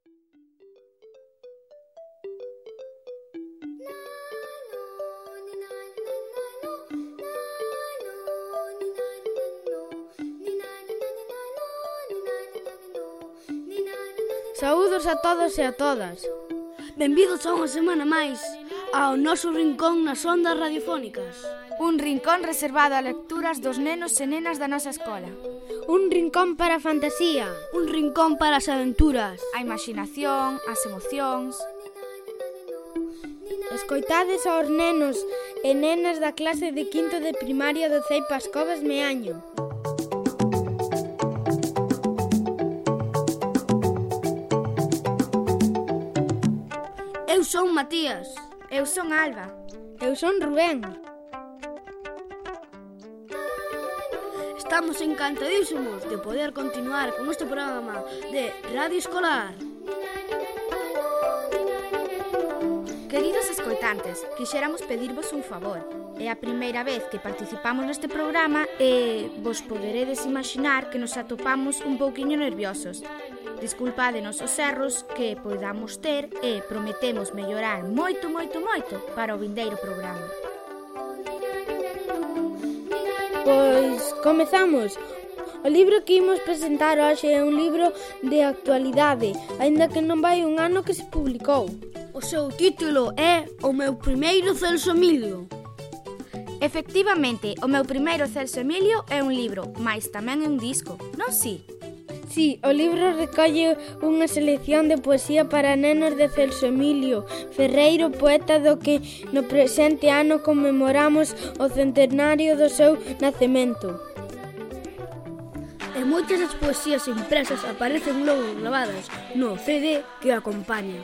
Saúdos a todos e a todas. Benvidos a unha semana máis ao noso rincón nas ondas radiofónicas. Un rincón reservado a lecturas dos nenos e nenas da nosa escola. Un rincón para a fantasía. Un rincón para as aventuras. A imaginación, as emocións. Escoitades aos nenos e nenas da clase de quinto de primaria do Ceipas Covas Meaño. Eu son Matías. Eu son Alba. Eu son Rubén. Estamos encantadísimos de poder continuar con este programa de Radio Escolar. Queridos escoitantes, quixéramos pedirvos un favor. É a primeira vez que participamos neste programa e vos poderedes imaginar que nos atopamos un pouquiño nerviosos. Disculpádenos os erros que poidamos ter e prometemos mellorar moito para o vindeiro programa. Pois comezamos. O libro que imos presentar hoxe é un libro de actualidade, aínda que non vai un ano que se publicou. O seu título é O meu primeiro Celso Emilio. Efectivamente, O meu primeiro Celso Emilio é un libro, mais tamén é un disco, non si? Sí, o libro recolle unha selección de poesía para nenos de Celso Emilio Ferreiro, poeta do que no presente ano conmemoramos o centenario do seu nacemento. E moitas das poesías impresas aparecen logo gravadas no CD que acompaña.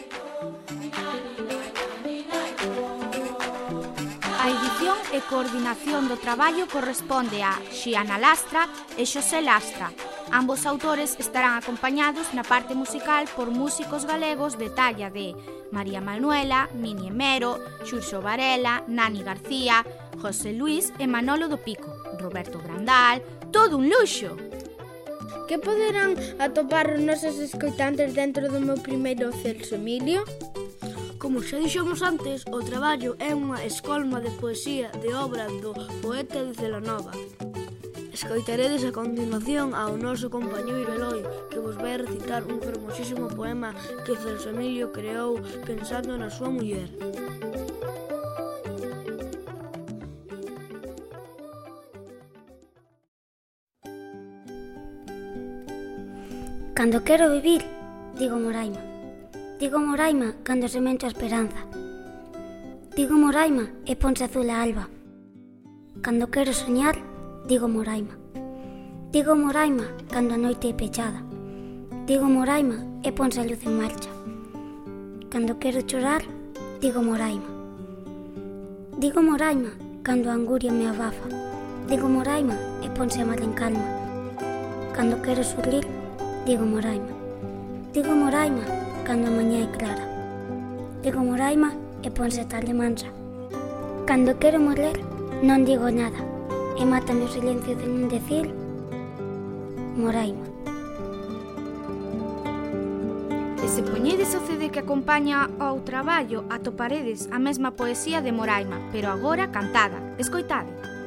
A edición e coordinación do traballo corresponde a Xiana Lastra e Xosé Lastra. Ambos autores estarán acompañados na parte musical por músicos galegos de talla de María Manuela, Mini Emero, Xurxo Varela, Nani García, José Luis e Manolo do Pico, Roberto Grandal, todo un luxo! Que poderán atopar os nosos escoitantes dentro do meu primeiro Celso Emilio? Como xa dixemos antes, o traballo é unha escolma de poesía de obra do poeta de Celanova. Escoitaredes a continuación ao noso compañeiro Eloi, que vos vai recitar un fermosísimo poema que Celso Emilio creou pensando na súa muller. Cando quero vivir, digo Moraima. Digo Moraima cando semento a esperanza. Digo Moraima e ponse azul a alba. Cando quero soñar, digo Moraima. Digo Moraima cando a noite é pechada. Digo Moraima e ponse a luz en marcha. Cando quero chorar, digo Moraima. Digo Moraima cando a anguria me abafa. Digo Moraima e ponse a mar en calma. Cando quero sorrir, digo Moraima. Digo Moraima cando a mañá é clara. Digo Moraima e ponse a tarde mansa. Cando quero morrer, non digo nada. E mátame o silencio de non decir Moraima. E se poñedes o CD que acompaña ao traballo, atoparedes a mesma poesía de Moraima, pero agora cantada. Escoitade.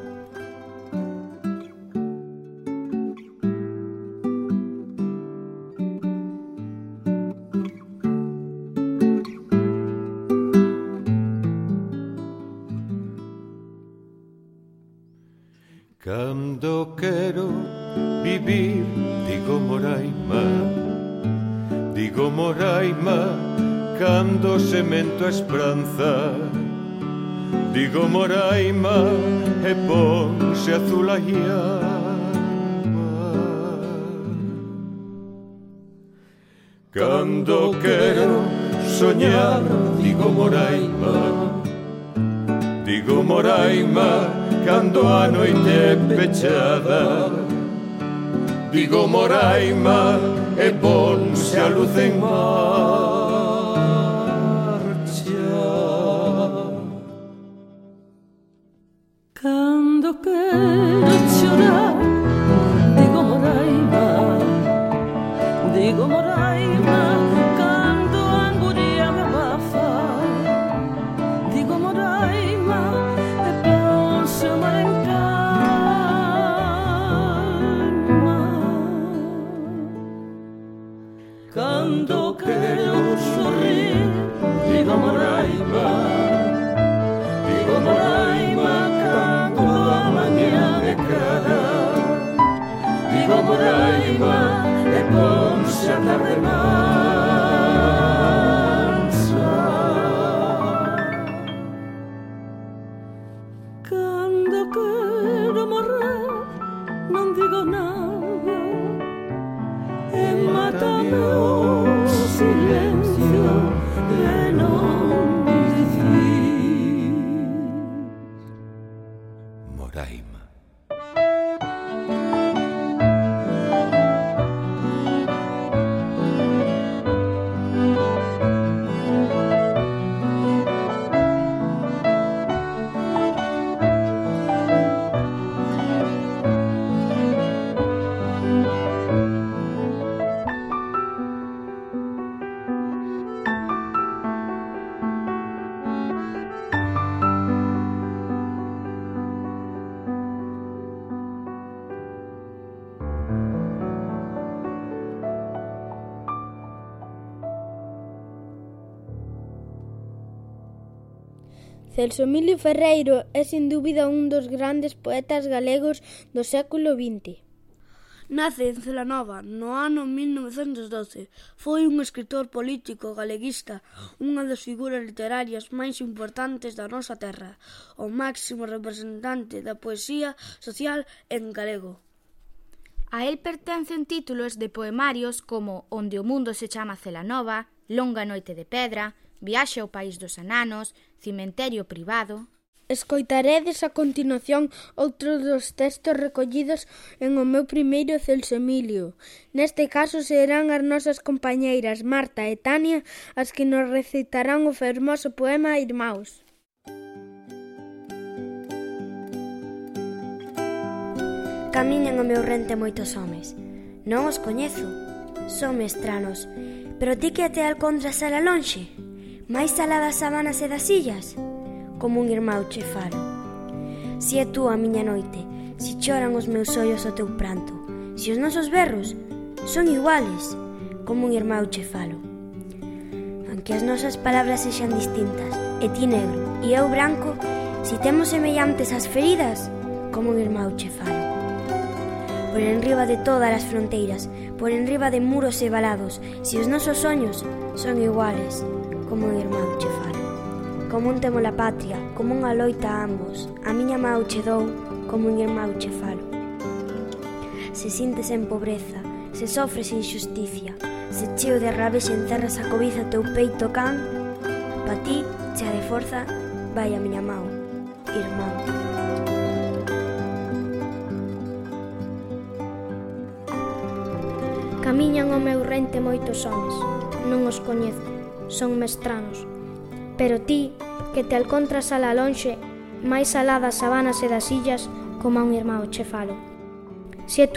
Cando quero vivir, digo Moraima. Digo Moraima, cando semento a esperanza. Digo Moraima, e ponse azul a alba. Cando quero soñar, digo Moraima. Digo Moraima, cando a noite é pechada. Digo Moraima e ponse a luz en marcha. Cando quero chorar, digo Moraima. Digo Moraima cando quero sorrir. Digo Moraima, cando a mañá me cara. Digo Moraima, e ponse a tarde mansa. Cando quero morrer non digo nada, e mátame o silencio de non dicir. Moraima. Celso Emilio Ferreiro é sin dúbida un dos grandes poetas galegos do século XX. Nace en Celanova no ano 1912. Foi un escritor político galeguista, unha das figuras literarias máis importantes da nosa terra, o máximo representante da poesía social en galego. A él pertencen títulos de poemarios como Onde o mundo se chama Celanova, Longa noite de pedra, Viaxe ao país dos ananos, Cimenterio privado. Escoitaredes a continuación outros dos textos recollidos en o meu primeiro Celso Emilio. Neste caso serán as nosas compañeiras Marta e Tania as que nos recitarán o fermoso poema Irmáos. Camiñan ao meu rente moitos homes. Non os coñezo, son estranos, pero ti que te alcontras ala lonxe, máis alá das sabanas e das illas, como un irmão che falo. Si é tú a miña noite, si choran os meus ollos o teu pranto, si os nosos berros son iguales, como un irmão che falo. Aunque as nosas palabras sexan distintas, e ti negro e eu branco, si temos semellantes as feridas, como un irmão che falo. Por enriba de todas as fronteiras, por enriba de muros e valados, si os nosos soños son iguales, como un irmão che falo. Como un temo la patria, como unha loita a ambos, a miña mau che dou, como un irmão che falo. Se sintes en pobreza, se sofres injusticia, se cheo de rabes encerras a cobiza teu peito can, pa ti, chea de forza, vai a miña mau, irmão. Camiñan ao meu rente moitos homes, non os coñezo, son mestranos. Pero ti, que te alcontras alá lonxe, máis alá das sabanas e das illas, como a un irmão che falo. Si é